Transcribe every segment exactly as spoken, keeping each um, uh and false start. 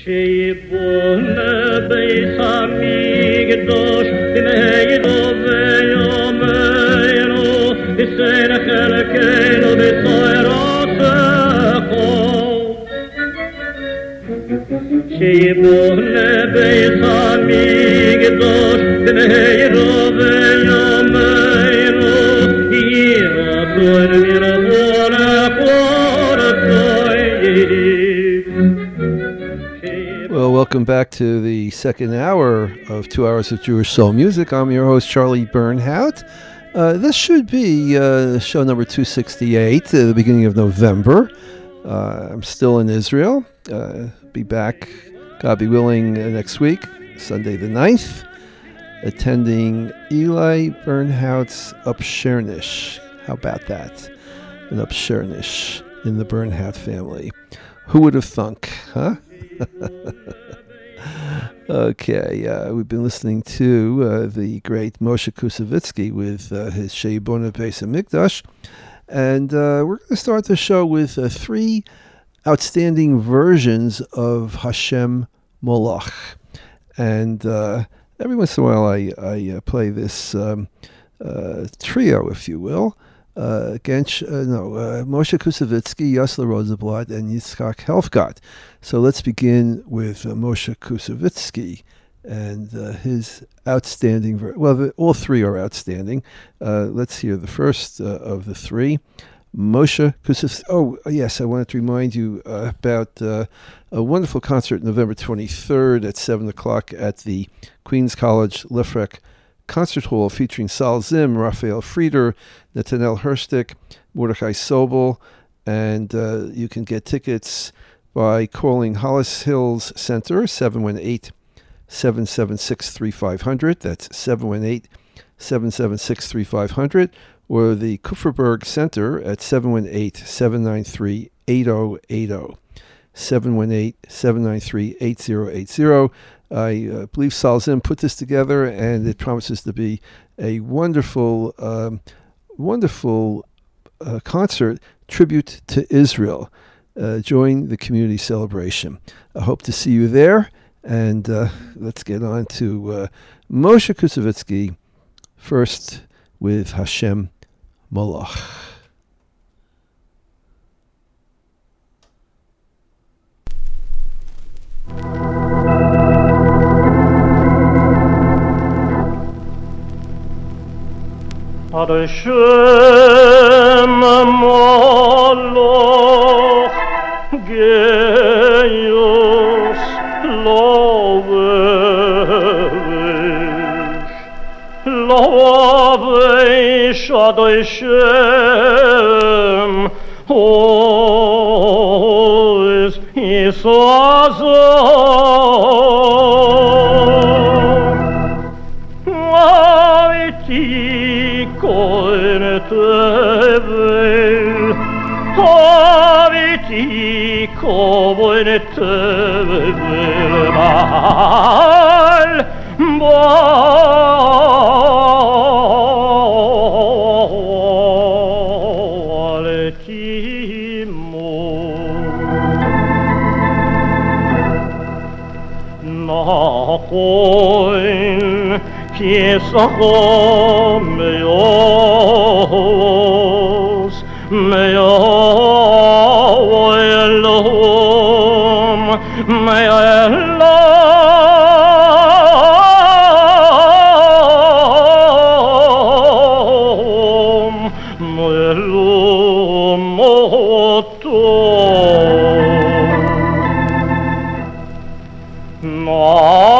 שיבונה בית המקדוש בנהידו ויומנו בסן חלקנו בסוירותךו שיבונה בית המקדוש בנהידו ויומנו ירצון מרבון הקורתוי. Well, welcome back to the second hour of Two Hours of Jewish Soul Music. I'm your host, Charlie Bernhout. Uh, this should be uh, show number two sixty-eight, at the beginning of November. Uh, I'm still in Israel. Uh, be back, God be willing, uh, next week, Sunday the ninth, attending Eli Bernhout's Upshernish. How about that? An Upshernish in the Bernhout family. Who would have thunk, huh? Okay, uh, we've been listening to uh, the great Moshe Kusevitsky with uh, his Sheibona Beis HaMikdash, and uh, we're going to start the show with uh, three outstanding versions of Hashem Molach. And uh, every once in a while I, I uh, play this um, uh, trio, if you will. Uh, Gensh, uh, no, uh, Moshe Kusevitsky, Yosler Rosenblatt, and Yitzchak Helfgott. So let's begin with uh, Moshe Kusevitsky and uh, his outstanding, ver- well, the, all three are outstanding. Uh, let's hear the first uh, of the three. Moshe Kusevitsky. Oh, yes, I wanted to remind you uh, about uh, a wonderful concert November twenty-third at seven o'clock at the Queens College Lefrak Concert Hall featuring Sal Zim, Raphael Frieder, Netanel Hershtik, Mordechai Sobel, and uh, you can get tickets by calling Hollis Hills Center, seven one eight, seven seven six, three five zero zero. That's seven one eight, seven seven six, three five zero zero. Or the Kupferberg Center at seven one eight, seven nine three, eight zero eight zero. seven one eight, seven nine three, eight zero eight zero. I uh, believe Salzim put this together, and it promises to be a wonderful, um, wonderful uh, concert, tribute to Israel. Uh, join the community celebration. I hope to see you there, and uh, let's get on to uh, Moshe Kusevitsky, first with Hashem Molach. Hashem Molach Geios Lovesh Lovesh Adoi Shem Ois Yisazon Aviti Koin tevel, aviti koin tevel, bal, bal, timo, na koin. Kisachom meos, meo Elohim, meo Elohim, meo Elohim oto.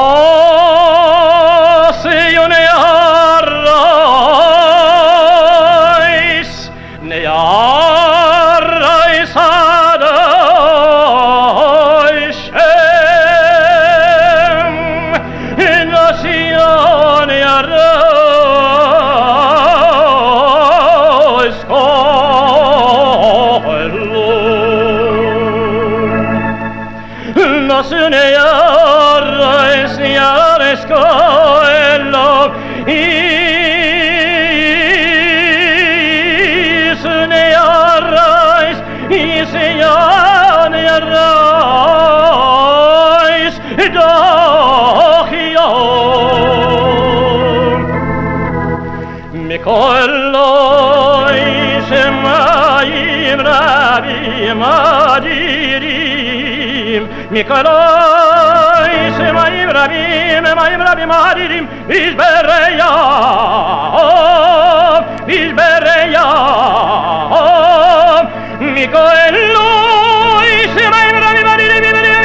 madirim Mikolai Shemaim Rabim Emaim Rabim Madirim Ishbereya Ishbereya Mikolai Shemaim Rabim Madirim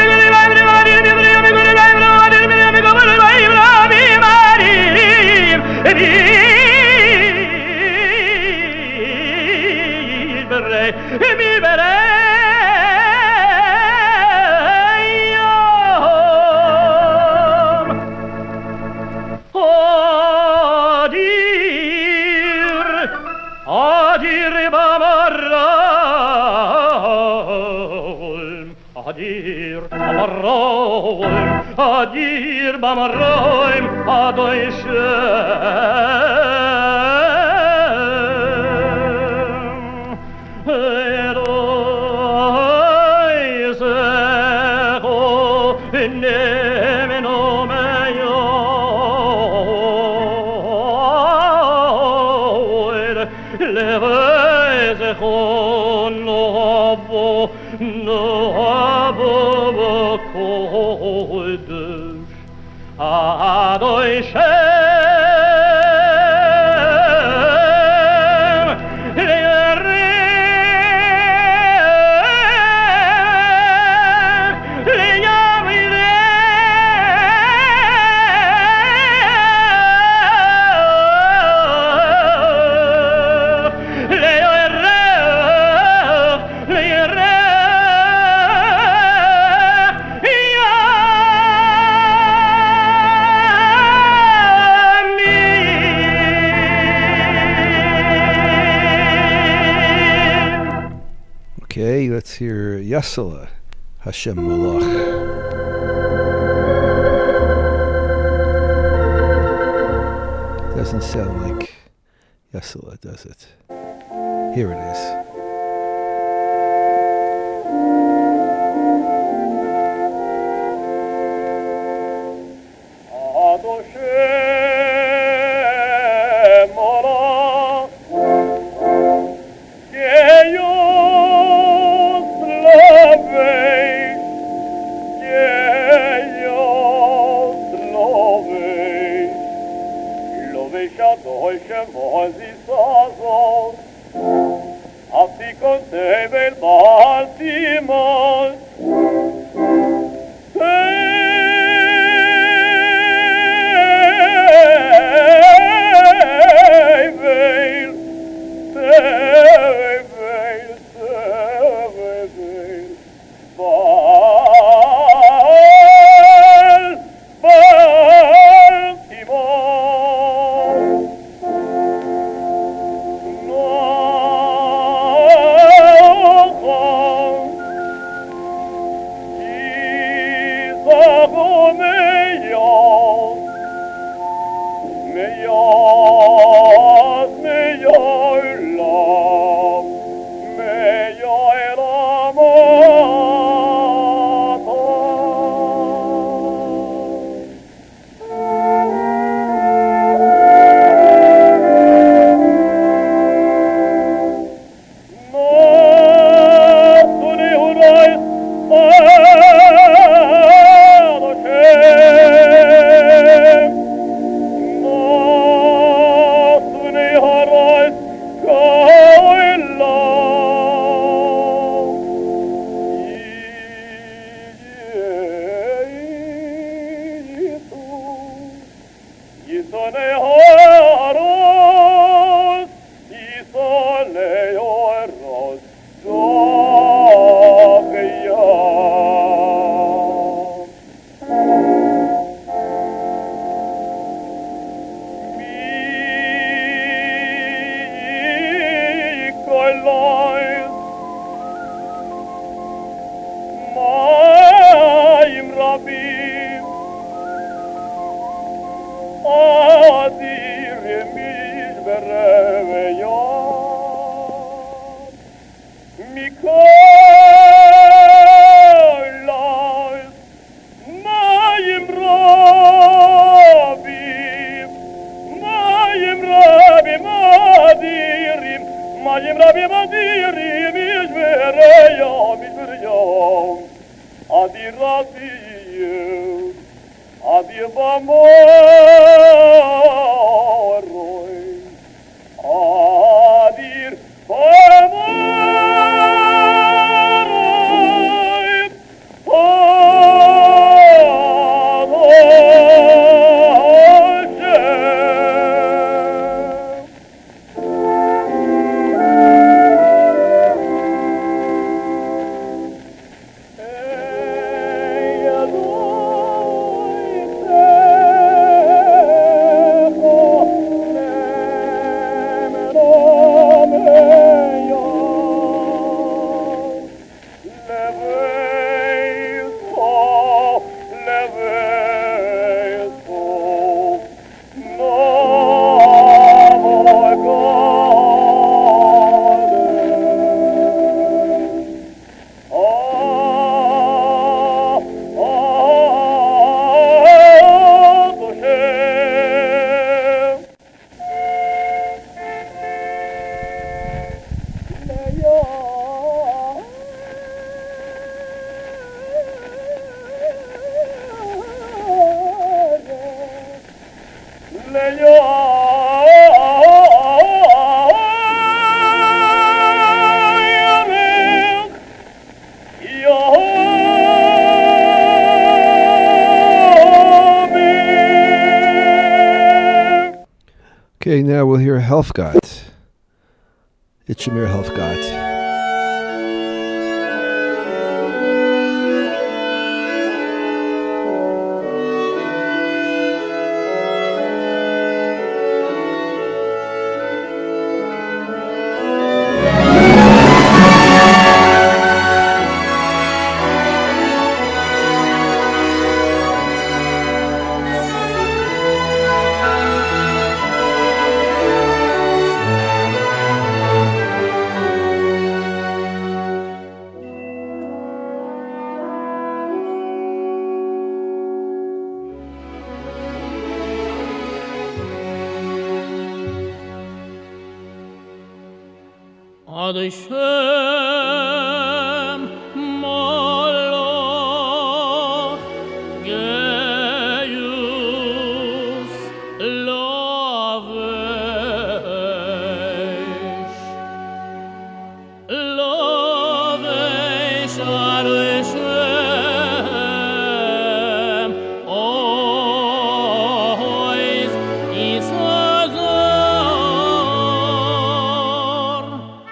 Adir Bamarroim, Adir Bamarroim, Adoi Shem, Eroi Zecho, Nemeno Meyo, Levei Zecho, Novo, Novo, Kodesh, Adoi Shem, Le'yarech, Le'yamirech, Le'yarech, Le'yarech, Okay, let's hear Yasala, Hashem Molach. Doesn't sound like Yasala, does it? Here it is. Mayim Rabbi Madirim Ishmereya Adieu, adieu, bamoroi, adir, bamoroi, Okay, now we'll hear Helfgott. Itchamir Helfgott. Ad Hashem Moloch Geius Lovesh Lovesh Ad Hashem Ois Yisazor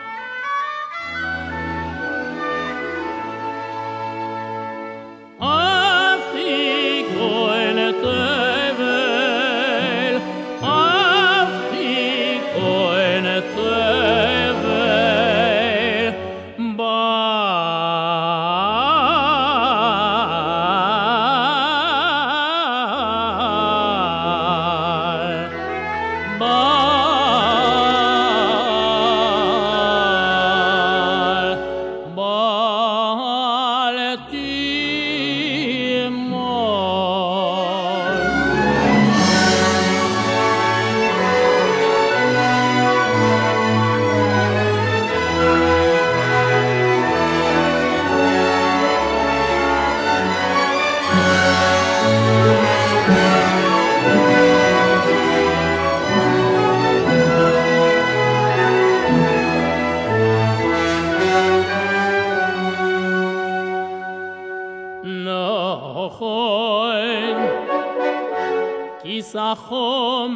Kisachom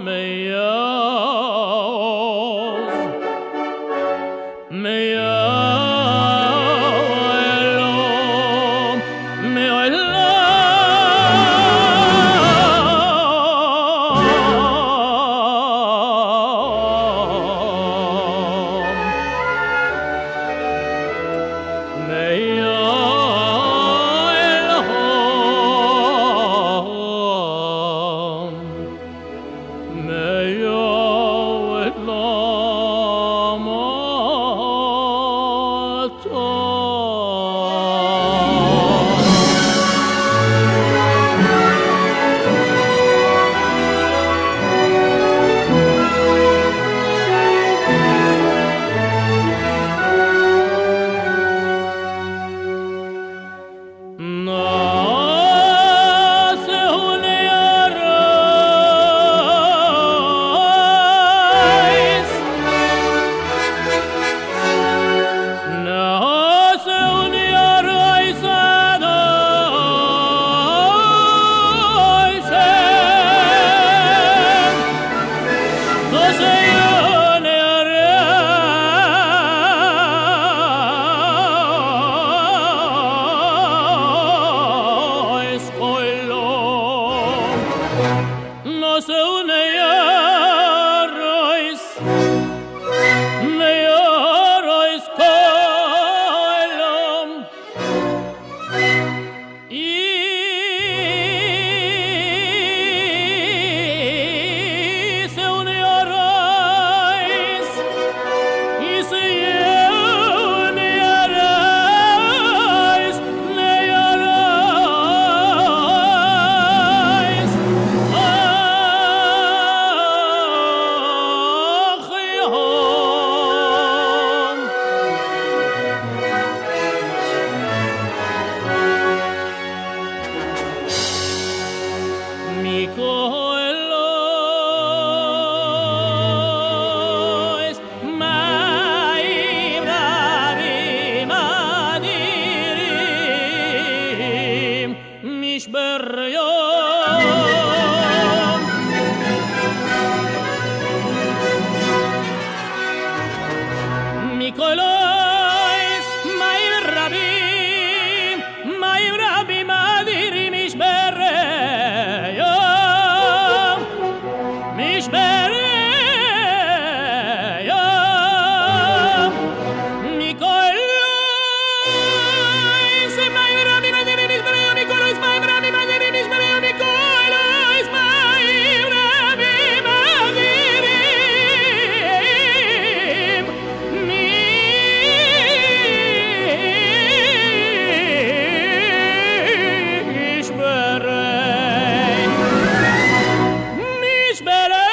meyoz meyoelom meyoelom meyoelom berjom Mikolois mein Rabbi mein Rabbi madiri mich berjom mich berjom Mikolois mein Rabbi madiri mich berjom Mikolois mein Rabbi madiri mich berjom Mikolois mein Rabbi madiri mich berjom mich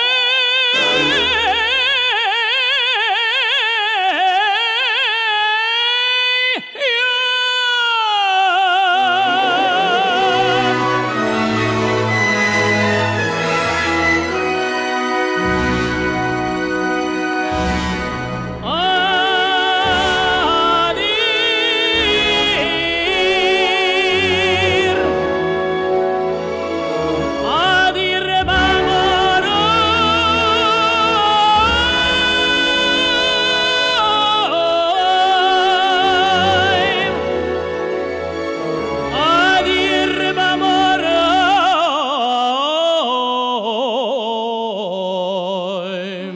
Adir Adir bamoroim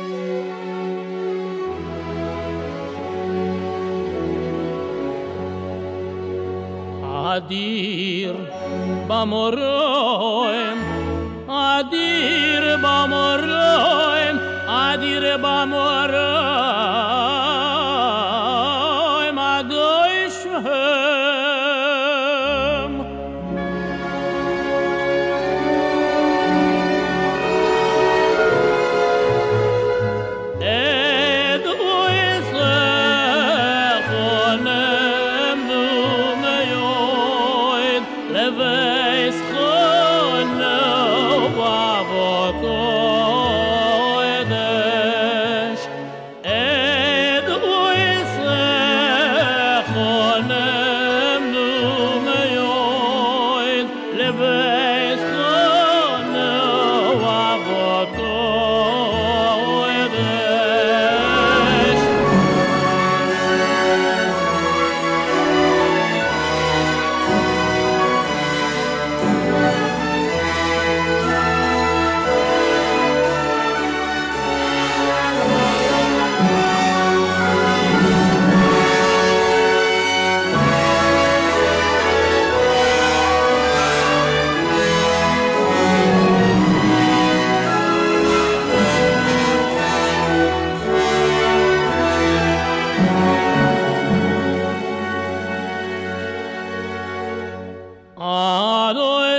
Adir bamoroim Adir bamoroim Adir bamoroim Adoy Shem Ed uisechonem numeyoid leveis chonu avokoidesh Ed uisechonem numeyoid leveis chonu avokoidesh Adoy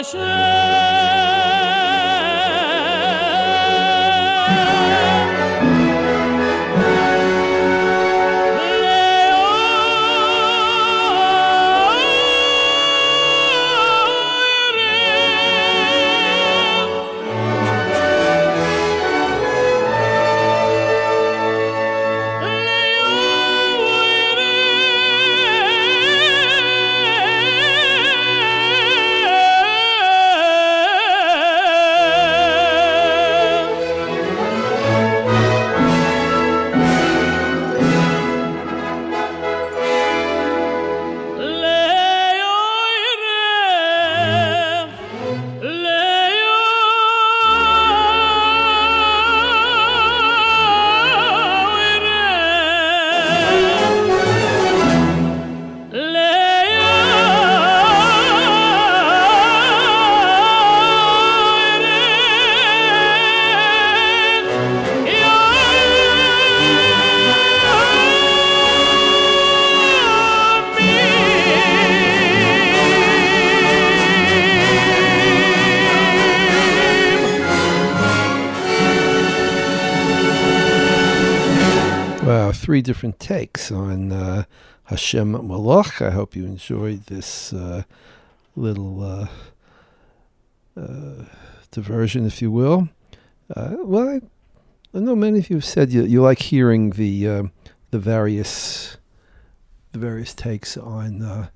Wow, three different takes on uh, Hashem Malach. I hope you enjoyed this uh, little uh, uh, diversion, if you will. Uh, well, I, I know many of you have said you, you like hearing the uh, the various the various takes on uh,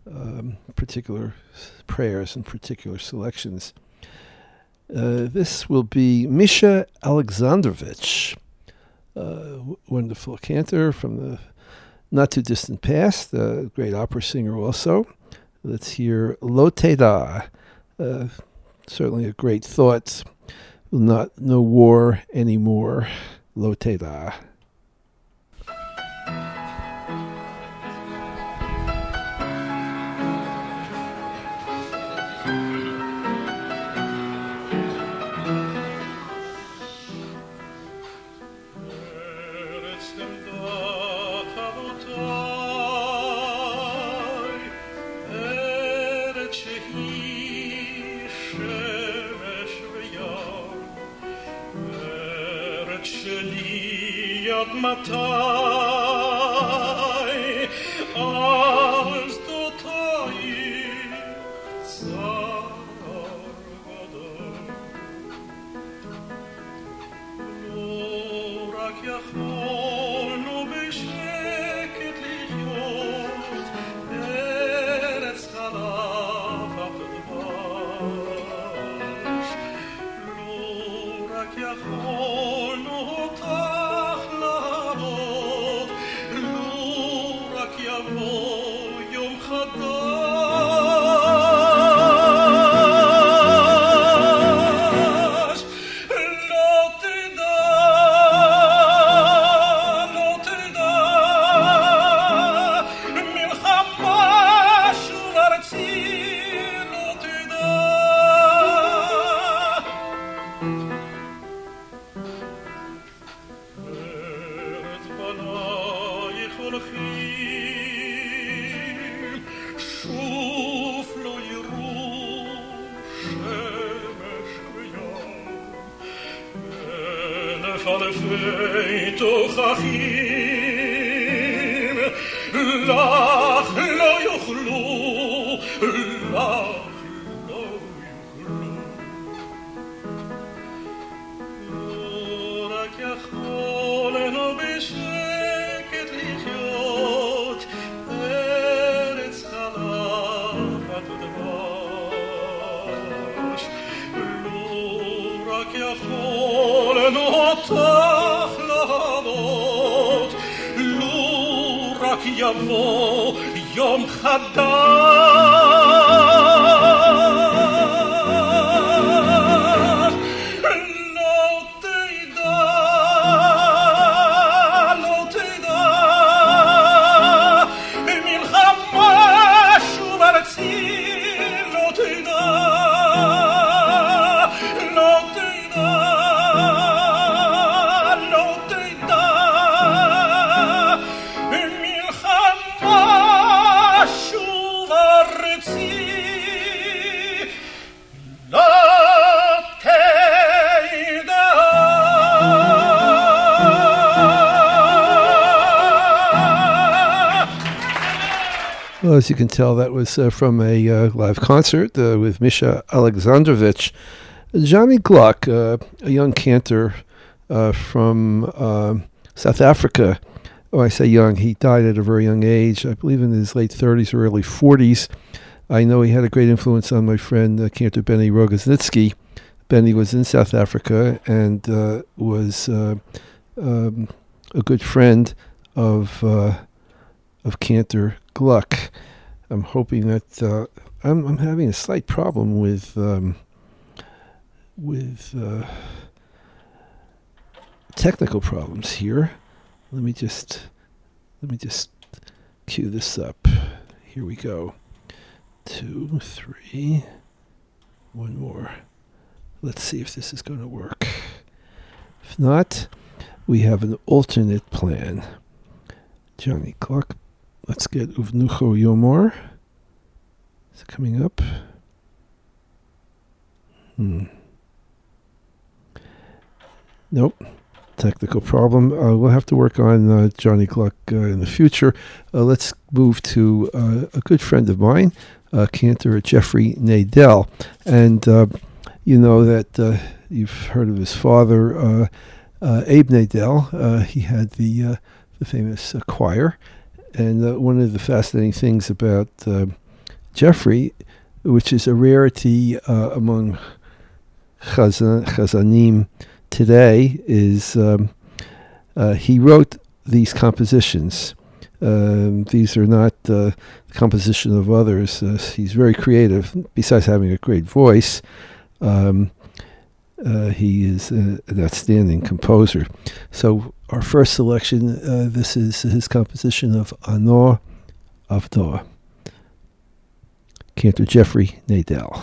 um, particular prayers and particular selections. Uh, this will be Misha Alexandrovich, uh, w- wonderful cantor from the not too distant past, a great opera singer also. Let's hear Lo Teda, uh, certainly a great thought. Not no war anymore. Lo Teda. Matai, als dotai, Sarvador. Lo rak יכולנו בשקט לחיות, ארץ חלב ודבש. לא רק יכולנו אותך יבוא יום חדש. לא תדע, לא תדע, מלחמה שוב ארצי, לא תדע. ארץ בנייך הולכים, שוב לא יראו שמש ויום, אלף אלפי תוכחים, לך לא יוכלו, לך לא יוכלו. לא רק יכולנו בשקט לחיות, ארץ חלב ודבש. לא רק יכולנו אותך לעלות, לו רק יבוא יום חדש. לא תדע, לא תדע, מלחמה שוב ארצי, לא תדע, לא תדע, לא תדע, מלחמה שוב ארצי, לא Well, as you can tell, that was uh, from a uh, live concert uh, with Misha Alexandrovich. Johnny Gluck, uh, a young cantor uh, from uh, South Africa. Oh, I say young, he died at a very young age, I believe in his late thirties or early forties. I know he had a great influence on my friend, uh, cantor Benny Rogoznitsky. Benny was in South Africa and uh, was uh, um, a good friend of uh, of cantor Gluck. I'm hoping that uh, I'm, I'm having a slight problem with um, with uh, technical problems here. Let me just let me just cue this up. Here we go. Two, three, one more. Let's see if this is going to work. If not, we have an alternate plan. Johnny Gluck. Let's get Uvnucho Yomor. Is it coming up? Hmm. Nope. Technical problem. Uh, we'll have to work on uh, Johnny Gluck uh, in the future. Uh, let's move to uh, a good friend of mine, uh, cantor Jeffrey Nadel. And uh, you know that uh, you've heard of his father, uh, uh, Abe Nadel. Uh, he had the, uh, the famous uh, choir. And uh, one of the fascinating things about uh, Jeffrey, which is a rarity uh, among chazan, chazanim today, is um, uh, he wrote these compositions. Um, these are not uh, the composition of others. Uh, he's very creative. Besides having a great voice, um, uh, he is a, an outstanding composer. So our first selection, uh, this is his composition of Anor Avdor. Cantor Jeffrey Nadel.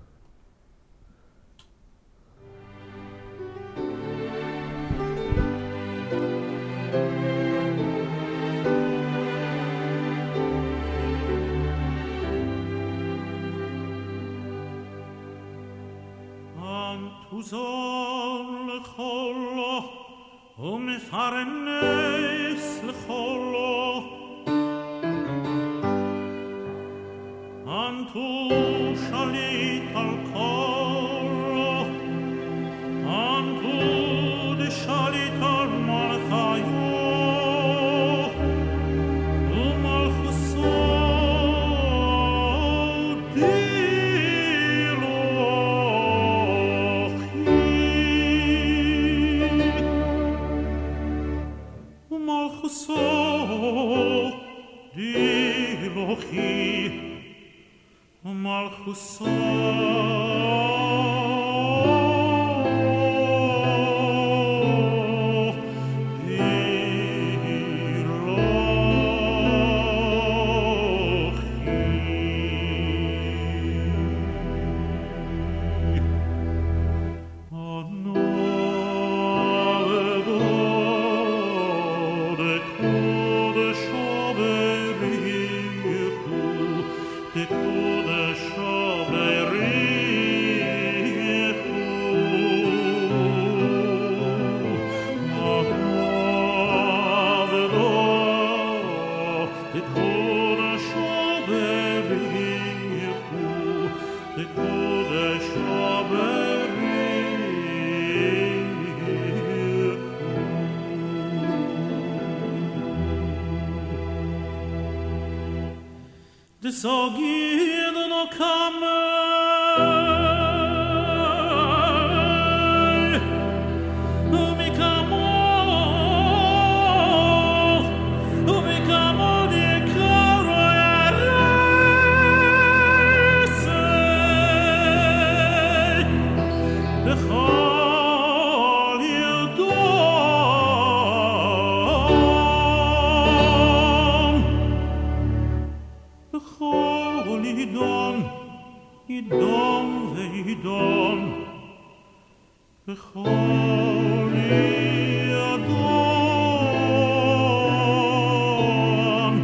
Zol lecholo, umefarenes lecholo, antu shalit al kolo, antu de shalit al malchayo, umalchuso di. So di lochi malchuso the sogid no come mi camo mi camo di caro the khol you Idon, idon, idon, becholi adon,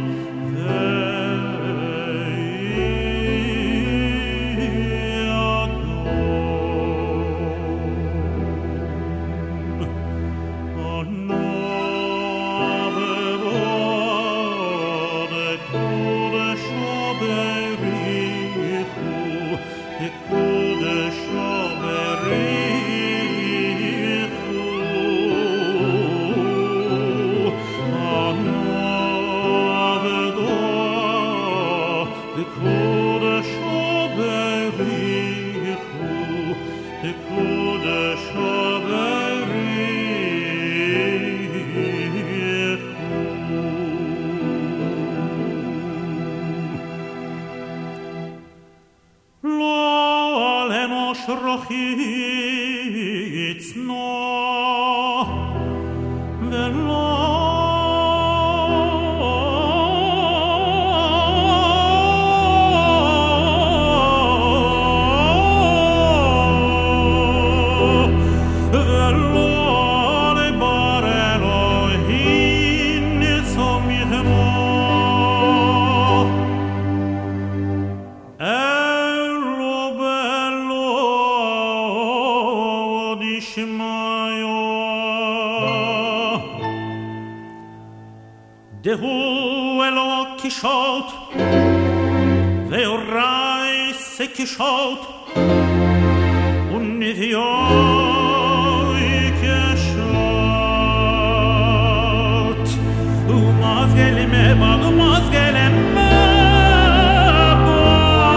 It's no the Dehu elo kishot ve'orai se kishot u'nivyoi kishot u'mazgele mebag u'mazgele mebag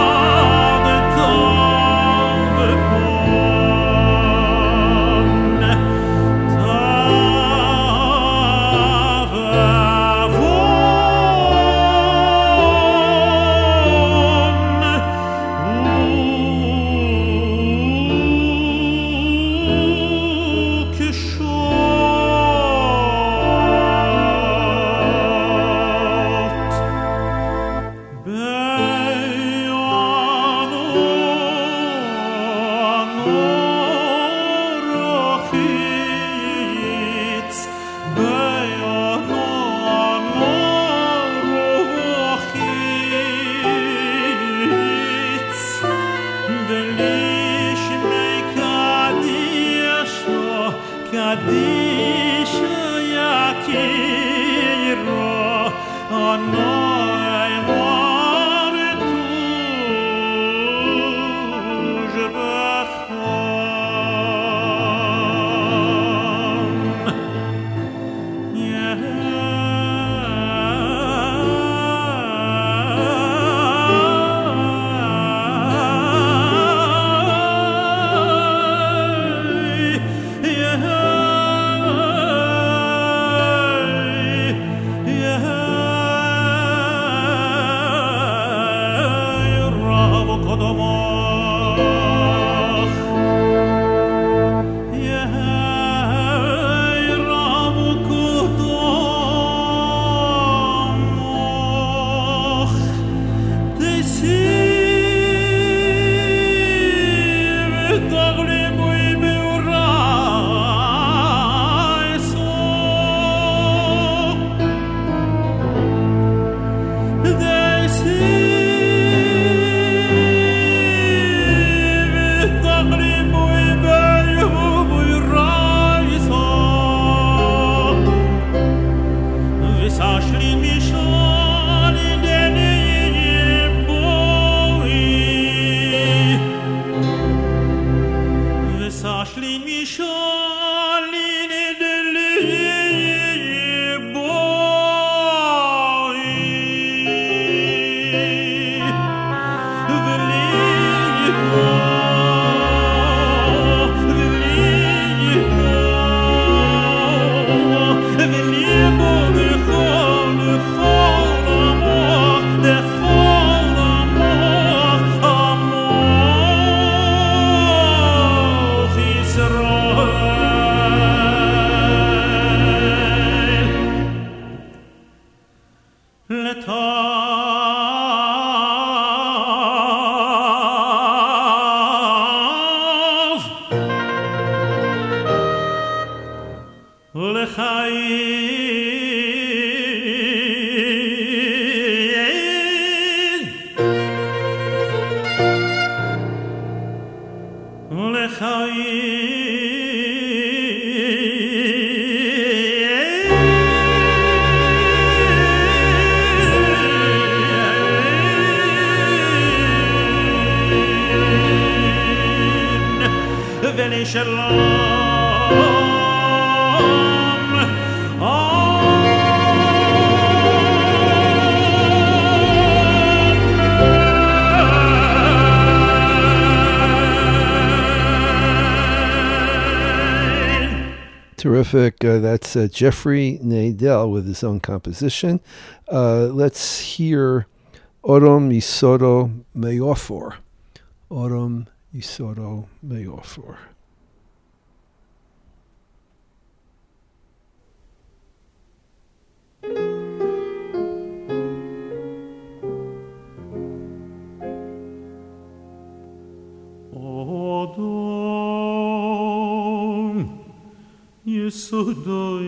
Terrific. Uh, that's uh, Jeffrey Nadel with his own composition. Uh, let's hear Orom Yisoro Meofor. Orom Yisoro Meofor. Yesodoi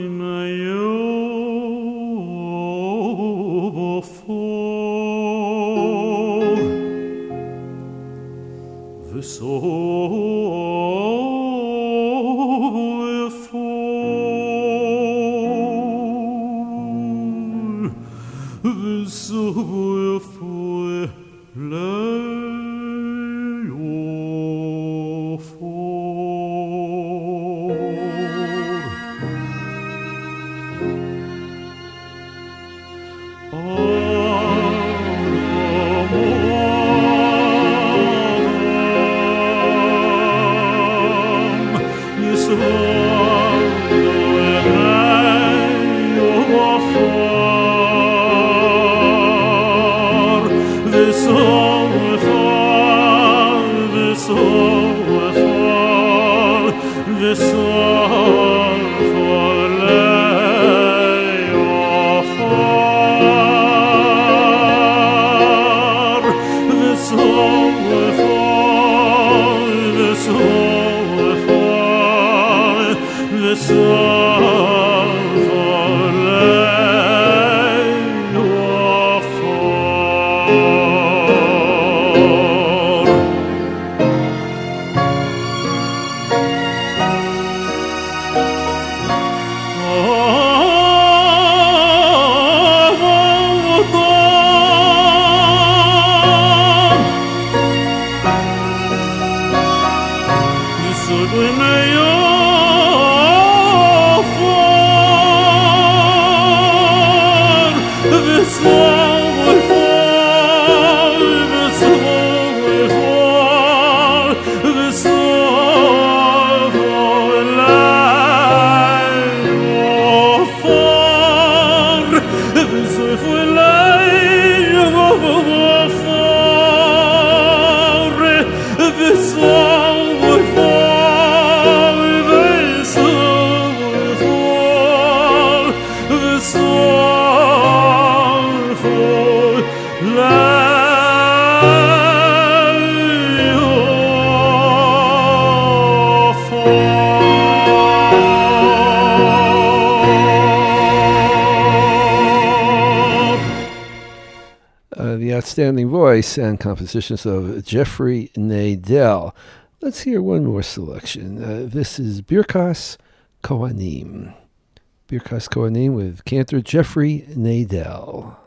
meofor v'soefor v'soefor Outstanding voice and compositions of Jeffrey Nadel. Let's hear one more selection. Uh, this is Birkas Kohanim. Birkas Kohanim with cantor Jeffrey Nadel.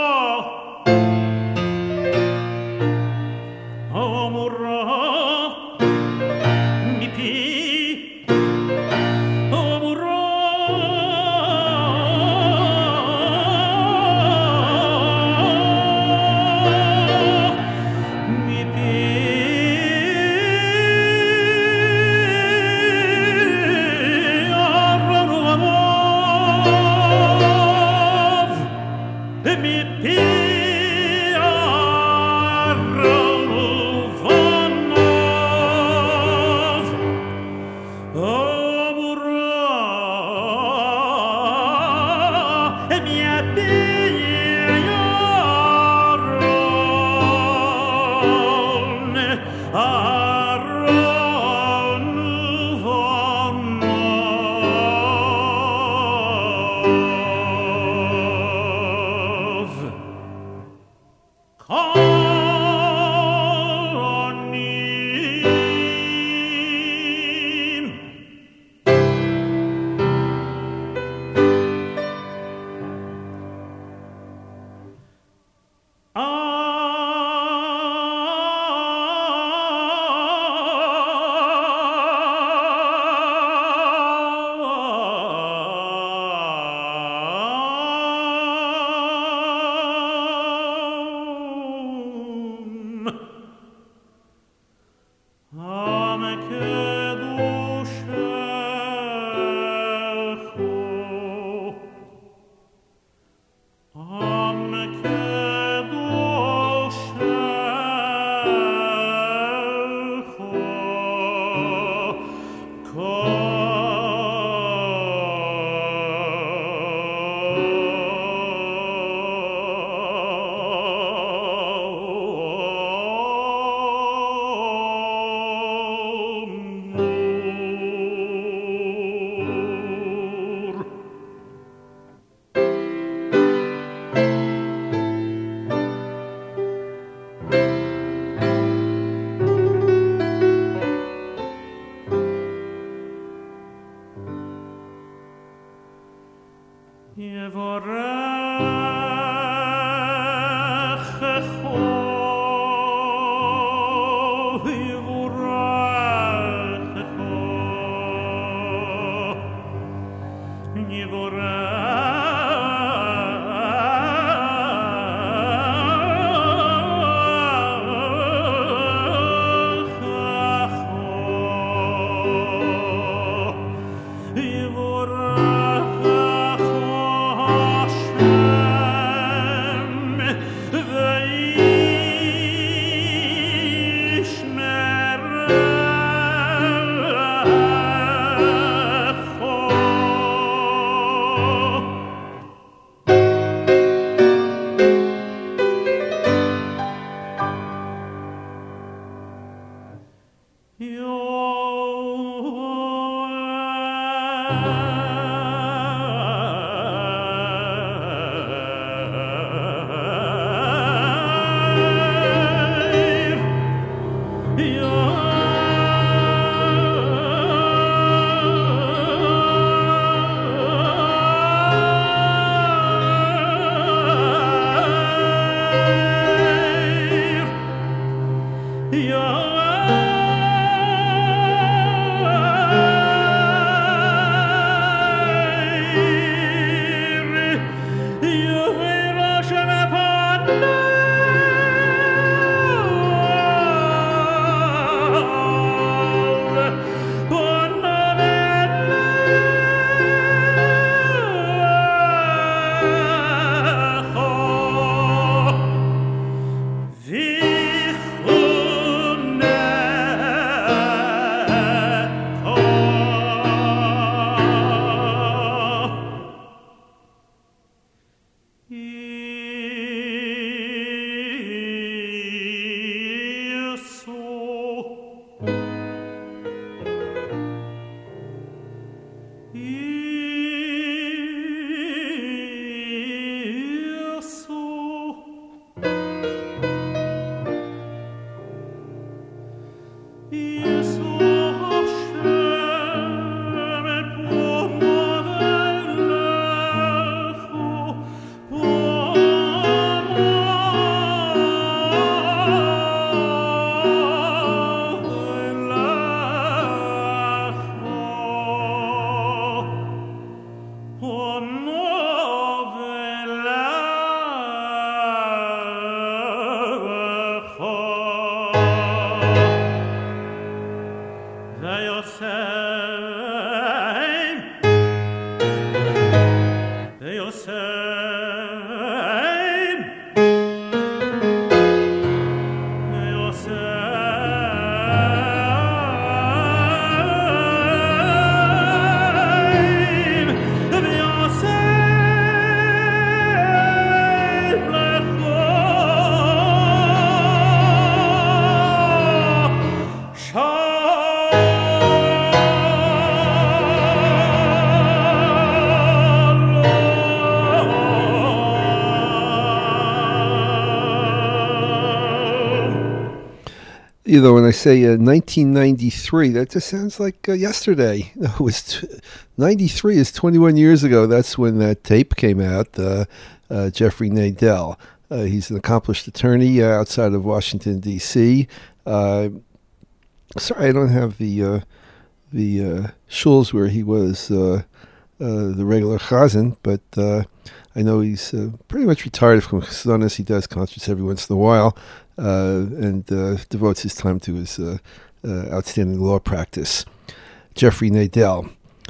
Oh, You know, when I say uh, nineteen ninety-three, that just sounds like uh, yesterday. No, it was t- ninety-three is twenty-one years ago. That's when that tape came out. Uh, uh, Jeffrey Nadell. Uh, he's an accomplished attorney uh, outside of Washington D C. Uh, sorry, I don't have the uh, the uh, shuls where he was uh, uh, the regular chazan, but uh, I know he's uh, pretty much retired from chazanus. He does concerts every once in a while. Uh, and uh, devotes his time to his uh, uh, outstanding law practice. Jeffrey Nadell.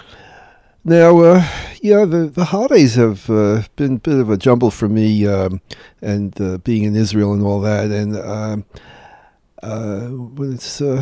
Now, uh, yeah, the, the holidays have uh, been a bit of a jumble for me, um, and uh, being in Israel and all that. And uh, uh, when it's uh,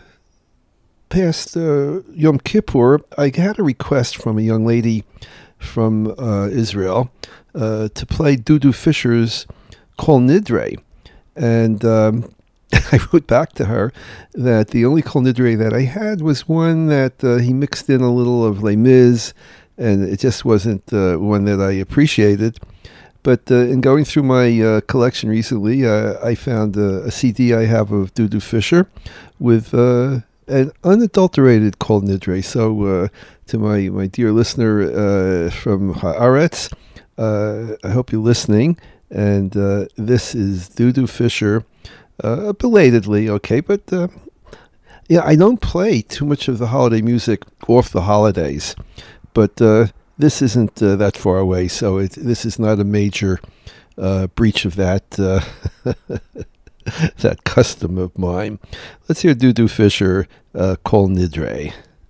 past uh, Yom Kippur, I had a request from a young lady from uh, Israel uh, to play Dudu Fisher's Kol Nidre. And um, I wrote back to her that the only Kol Nidre that I had was one that uh, he mixed in a little of Les Mis, and it just wasn't uh, one that I appreciated. But uh, in going through my uh, collection recently, uh, I found uh, a C D I have of Dudu Fisher with uh, an unadulterated Kol Nidre. So uh, to my, my dear listener uh, from Haaretz, uh, I hope you're listening. And uh, this is Dudu Fisher, uh, belatedly, okay, but uh, yeah, I don't play too much of the holiday music off the holidays, but uh, this isn't uh, that far away, so it, this is not a major uh, breach of that uh, that custom of mine. Let's hear Dudu Fisher, uh, Kol Nidre.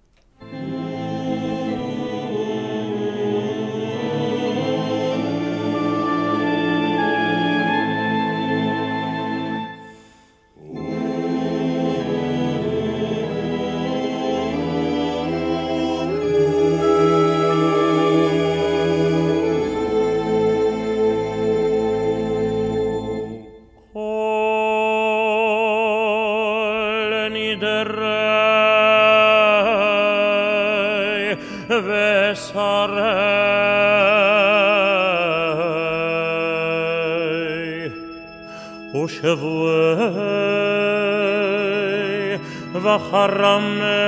שבועי וחרמי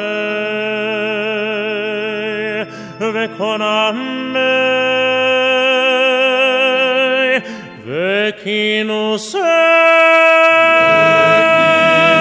וקונמי וכינוסי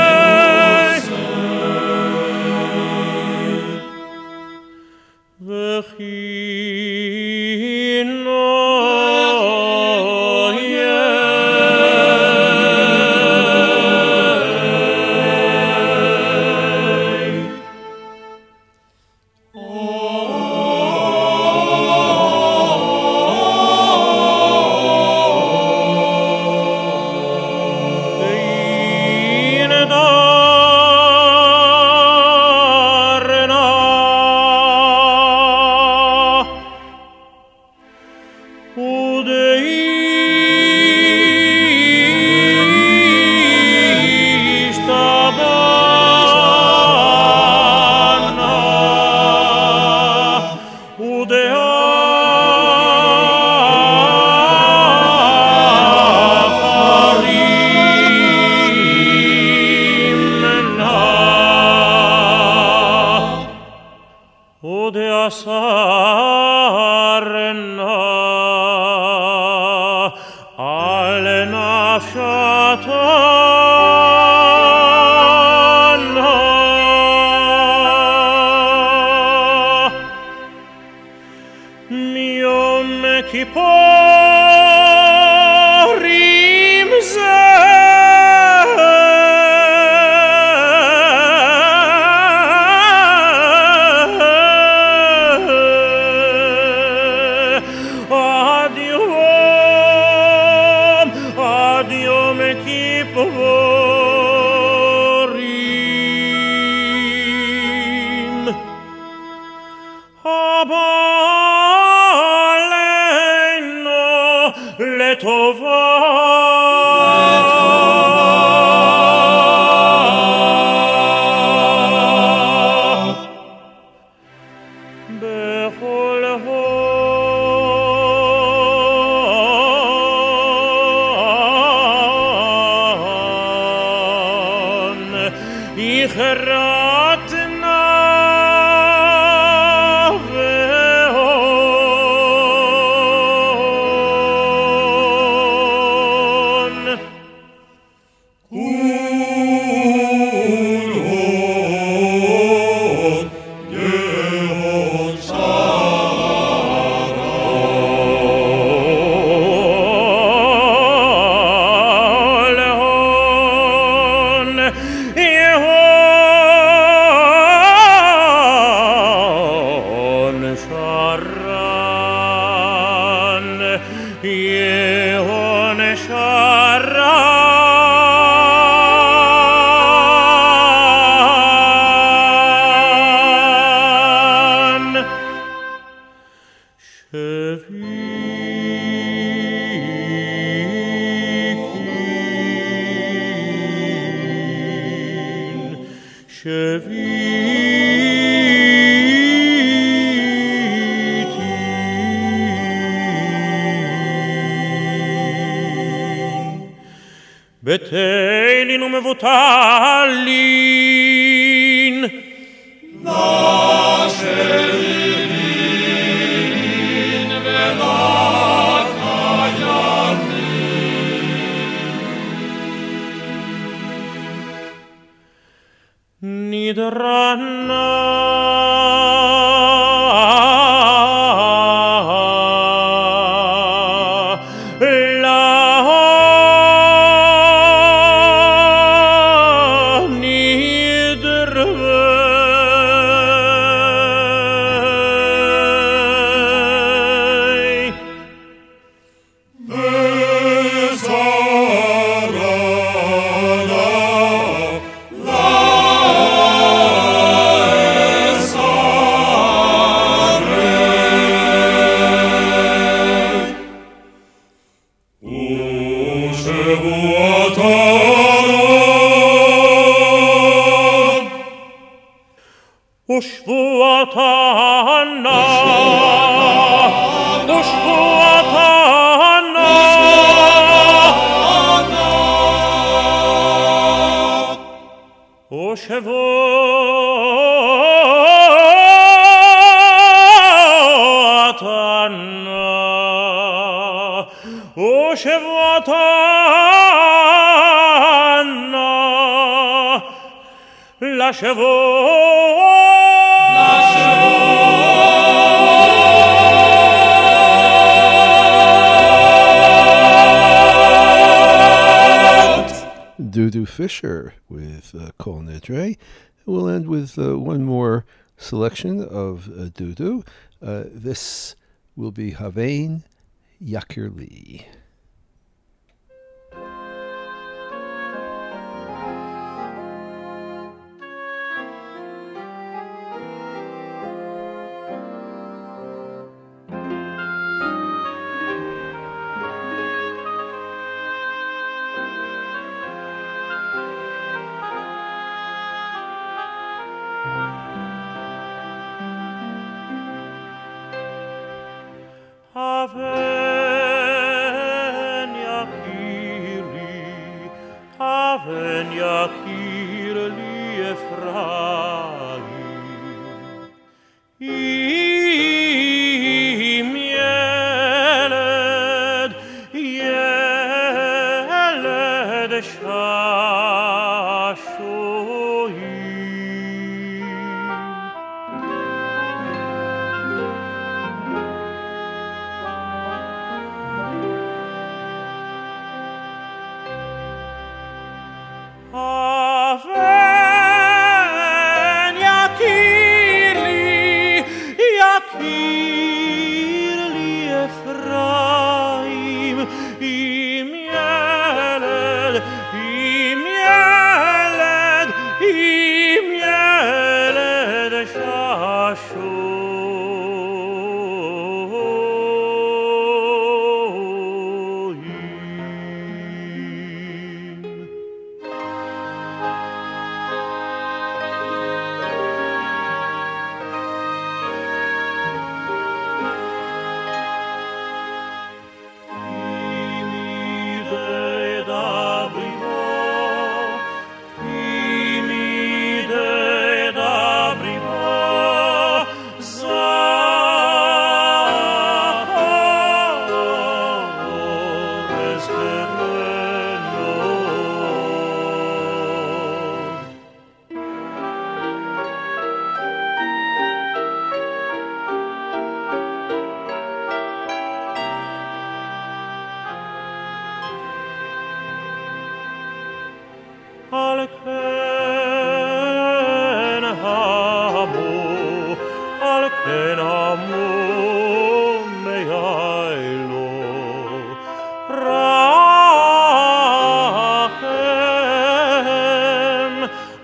ich rate na Beteilin um Vutalin Nasherin Velakayamin Nidrana Ushvuatana Ushvuatana Ushvuatana Ushvuatana La Dudu Fisher with uh, Kol Nidre. We'll end with uh, one more selection of uh, Dudu. Uh, this will be Havein Yakir Li. Haven Yakiri, Haven Yakiri Ephraim. Im Yeled, Yeled Shashoim. Haven Yakiri, ken hamu, al ken hamu meyaylo, rachem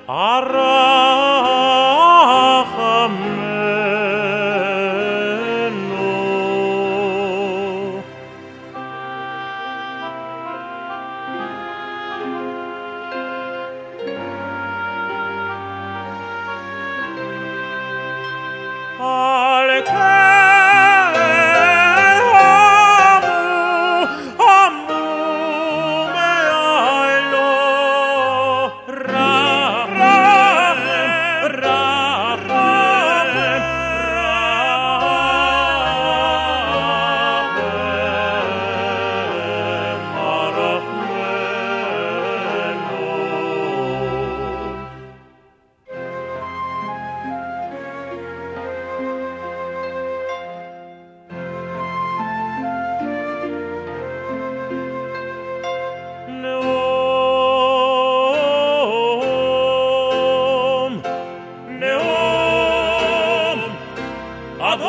arachamenu. Al ken hamu, hamu meyaylo, rachem, rachem, rachem arachmenu. Neom, neom, ad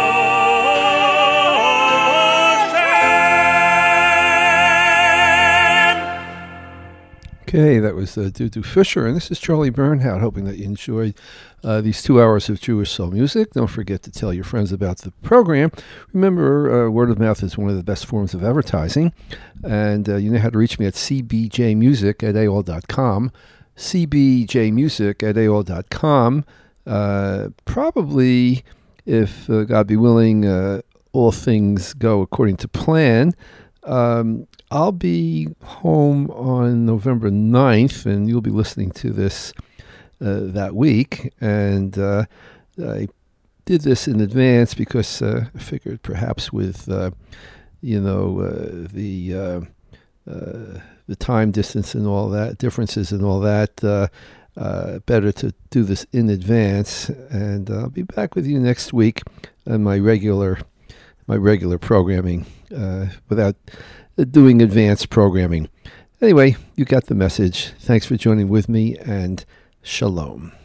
Hashem. Okay, that was uh, Dudu Fisher, and this is Charlie Bernhardt, hoping that you enjoyed uh, these two hours of Jewish soul music. Don't forget to tell your friends about the program. Remember, uh, word of mouth is one of the best forms of advertising, and uh, you know how to reach me at c b j music at a o l dot com, c b j music at a o l dot com. Uh, probably, if uh, God be willing, uh, all things go according to plan, um, I'll be home on November ninth, and you'll be listening to this uh, that week. And uh, I did this in advance because uh, I figured perhaps with, uh, you know, uh, the uh, uh, the time distance and all that, differences and all that, uh, uh, better to do this in advance. And I'll be back with you next week on my regular my regular programming uh, without doing advanced programming. Anyway, you got the message. Thanks for joining with me, and shalom.